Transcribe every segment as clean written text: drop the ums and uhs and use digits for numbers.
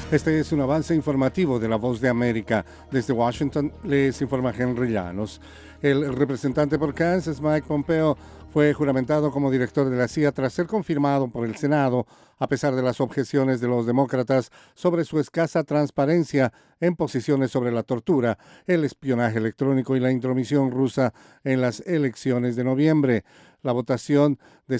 Este es un avance informativo de La Voz de América. Desde Washington les informa Henry Llanos. El representante por Kansas, Mike Pompeo, fue juramentado como director de la CIA tras ser confirmado por el Senado, a pesar de las objeciones de los demócratas sobre su escasa transparencia en posiciones sobre la tortura, el espionaje electrónico y la intromisión rusa en las elecciones de noviembre. La votación de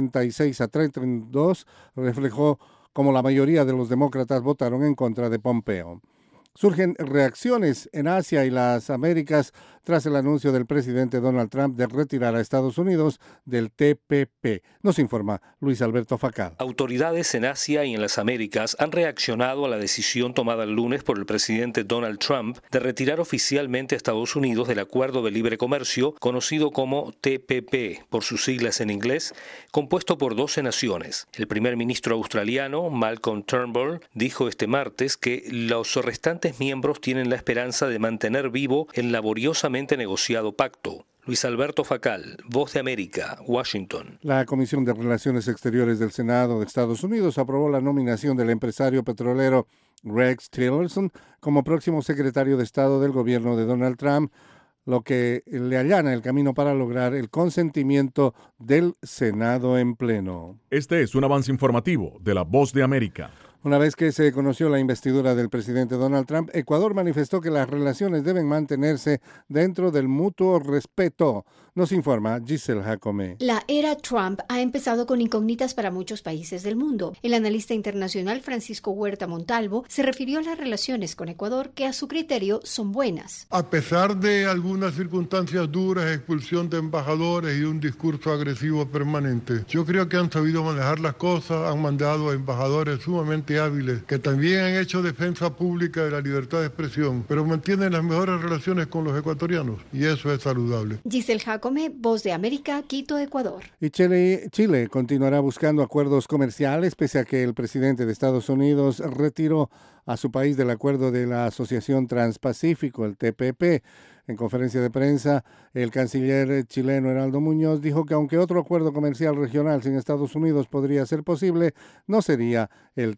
66 a 32 reflejó como la mayoría de los demócratas votaron en contra de Pompeo. Surgen reacciones en Asia y las Américas tras el anuncio del presidente Donald Trump de retirar a Estados Unidos del TPP. Nos informa Luis Alberto Facal. Autoridades en Asia y en las Américas han reaccionado a la decisión tomada el lunes por el presidente Donald Trump de retirar oficialmente a Estados Unidos del Acuerdo de Libre Comercio, conocido como TPP, por sus siglas en inglés, compuesto por 12 naciones. El primer ministro australiano, Malcolm Turnbull, dijo este martes que los restantes miembros tienen la esperanza de mantener vivo el laboriosamente negociado pacto. Luis Alberto Facal, Voz de América, Washington. La Comisión de Relaciones Exteriores del Senado de Estados Unidos aprobó la nominación del empresario petrolero Rex Tillerson como próximo secretario de Estado del gobierno de Donald Trump, lo que le allana el camino para lograr el consentimiento del Senado en pleno. Este es un avance informativo de La Voz de América. Una vez que se conoció la investidura del presidente Donald Trump, Ecuador manifestó que las relaciones deben mantenerse dentro del mutuo respeto. Nos informa Giselle Jacome. La era Trump ha empezado con incógnitas para muchos países del mundo. El analista internacional Francisco Huerta Montalvo se refirió a las relaciones con Ecuador que a su criterio son buenas. A pesar de algunas circunstancias duras, expulsión de embajadores y un discurso agresivo permanente, yo creo que han sabido manejar las cosas, han mandado a embajadores sumamente hábiles que también han hecho defensa pública de la libertad de expresión, pero mantienen las mejores relaciones con los ecuatorianos y eso es saludable. Giselle Jacome, Voz de América, Quito, Ecuador. Y Chile continuará buscando acuerdos comerciales pese a que el presidente de Estados Unidos retiró a su país del acuerdo de la Asociación Transpacífico, el TPP. En conferencia de prensa, el canciller chileno Heraldo Muñoz dijo que aunque otro acuerdo comercial regional sin Estados Unidos podría ser posible, no sería el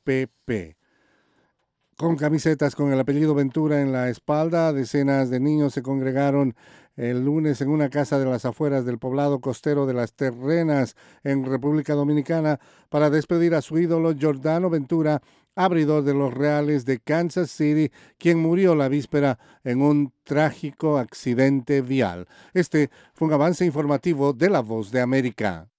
TPP. Con camisetas con el apellido Ventura en la espalda, decenas de niños se congregaron el lunes en una casa de las afueras del poblado costero de Las Terrenas, en República Dominicana, para despedir a su ídolo Jordano Ventura, abridor de los Reales de Kansas City, quien murió la víspera en un trágico accidente vial. Este fue un avance informativo de La Voz de América.